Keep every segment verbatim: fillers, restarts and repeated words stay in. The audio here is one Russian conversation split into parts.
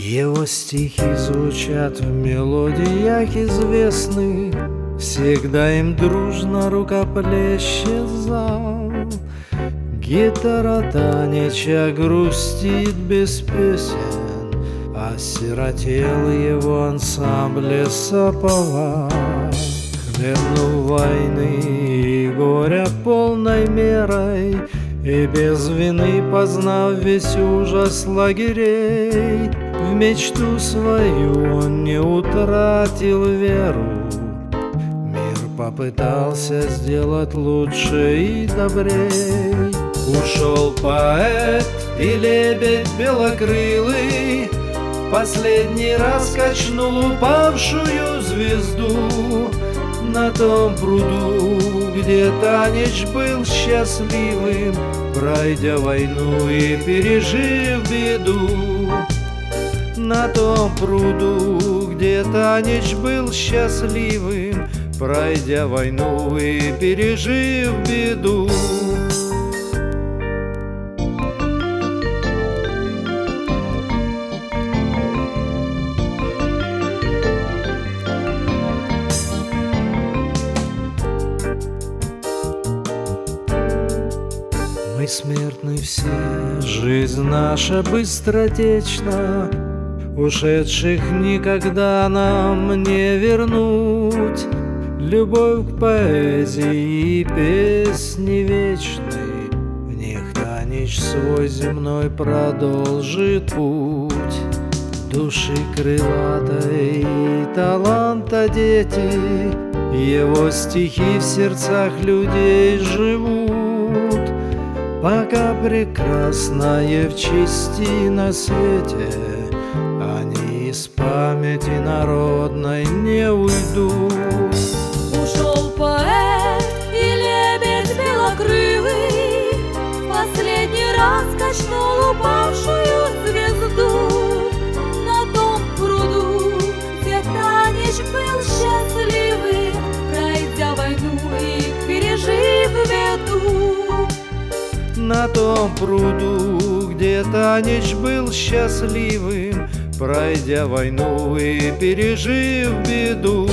Его стихи звучат в мелодиях известных, всегда им дружно рукоплещет зал. Гитара Танича грустит без песен, осиротел его ансамбль Саповал. Хлебнув войны и горя полной мерой, и без вины познав весь ужас лагерей, в мечту свою он не утратил веру. Мир попытался сделать лучше и добрей. Ушел поэт и лебедь белокрылый, последний раз качнул упавшую звезду. На том пруду, где Танич был счастливым, пройдя войну и пережив беду. На том пруду, где Танич был счастливым, пройдя войну и пережив беду. Мы смертны все, жизнь наша быстротечна, ушедших никогда нам не вернуть. Любовь к поэзии и песни вечной, в них Танич свой земной продолжит путь. Души крылатой и таланта дети, его стихи в сердцах людей живут. Пока прекрасное в чести на свете, они из памяти народной не уйдут. Ушел поэт и лебедь белокрылый, последний раз качнул упавшую звезду. На том пруду, где Танич был счастливый, пройдя войну и пережив беду. На том пруду, где Танич был счастливым, пройдя войну и пережив беду.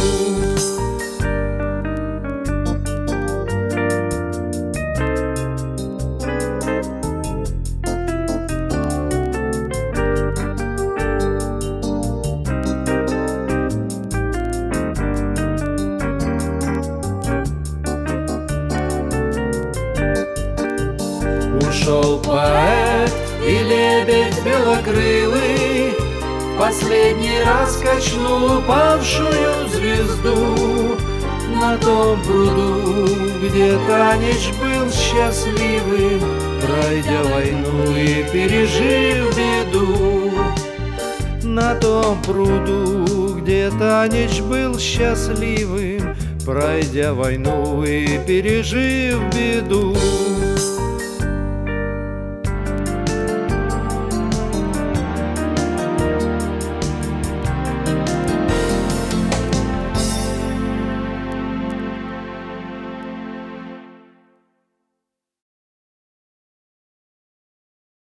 Ушел поэт и лебедь белокрылый, последний раз качнул упавшую звезду. На том пруду, где Танич был счастливым, пройдя войну и пережив беду. На том пруду, где Танич был счастливым, пройдя войну и пережив беду.